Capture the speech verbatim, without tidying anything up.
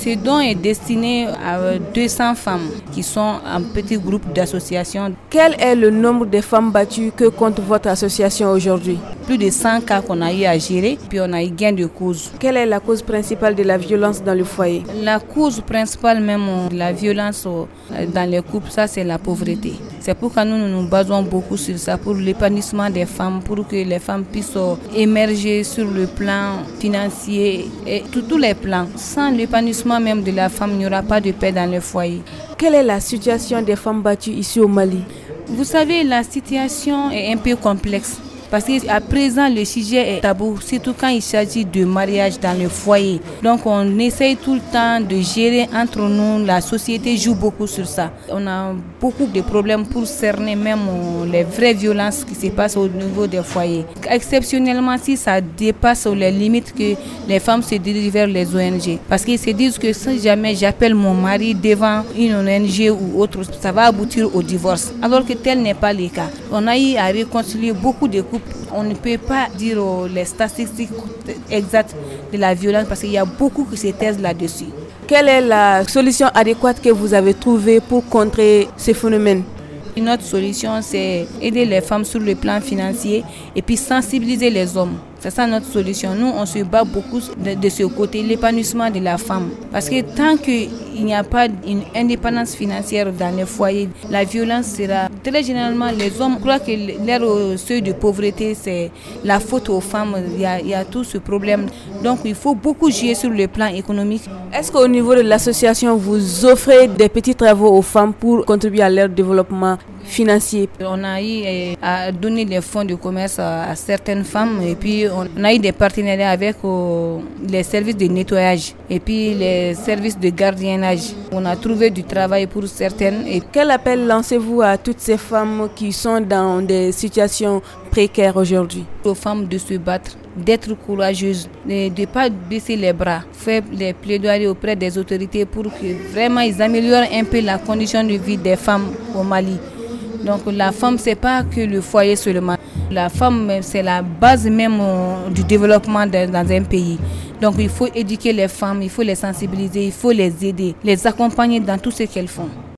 Ce don est destiné à deux cents femmes qui sont en petit groupe d'association. Quel est le nombre de femmes battues que compte votre association aujourd'hui? Plus de cent cas qu'on a eu à gérer, puis on a eu gain de cause. Quelle est la cause principale de la violence dans le foyer? La cause principale même de la violence dans les couples, ça c'est la pauvreté. C'est pourquoi nous, nous nous basons beaucoup sur ça, pour l'épanouissement des femmes, pour que les femmes puissent émerger sur le plan financier et tous les plans. Sans l'épanouissement même de la femme, il n'y aura pas de paix dans le foyer. Quelle est la situation des femmes battues ici au Mali? Vous savez, la situation est un peu complexe. Parce qu'à présent, le sujet est tabou, surtout quand il s'agit de mariage dans le foyer. Donc, on essaye tout le temps de gérer entre nous. La société joue beaucoup sur ça. On a beaucoup de problèmes pour cerner même les vraies violences qui se passent au niveau des foyers. Exceptionnellement, si ça dépasse les limites, que les femmes se dirigent vers les O N G. Parce qu'ils se disent que si jamais j'appelle mon mari devant une O N G ou autre, ça va aboutir au divorce. Alors que tel n'est pas le cas. On a eu à réconcilier beaucoup de couples. On ne peut pas dire les statistiques exactes de la violence parce qu'il y a beaucoup qui se taisent là-dessus. Quelle est la solution adéquate que vous avez trouvée pour contrer ce phénomène? Une autre solution, c'est aider les femmes sur le plan financier et puis sensibiliser les hommes. C'est ça notre solution. Nous, on se bat beaucoup de, de ce côté, l'épanouissement de la femme. Parce que tant qu'il n'y a pas une indépendance financière dans les foyers, la violence sera... Très généralement, les hommes croient que leur seuil de pauvreté, c'est la faute aux femmes. Il y a, il y a tout ce problème. Donc, il faut beaucoup jouer sur le plan économique. Est-ce qu'au niveau de l'association, vous offrez des petits travaux aux femmes pour contribuer à leur développement financier? On a eu à donner des fonds de commerce à, à certaines femmes et puis on a eu des partenariats avec euh, les services de nettoyage et puis les services de gardiennage. On a trouvé du travail pour certaines. Et quel appel lancez-vous à toutes ces femmes qui sont dans des situations précaires aujourd'hui? Aux femmes de se battre, d'être courageuses, de ne pas baisser les bras, faire les plaidoiries auprès des autorités pour que vraiment ils améliorent un peu la condition de vie des femmes au Mali. Donc la femme, ce n'est pas que le foyer seulement. La femme, c'est la base même du développement dans un pays. Donc il faut éduquer les femmes, il faut les sensibiliser, il faut les aider, les accompagner dans tout ce qu'elles font.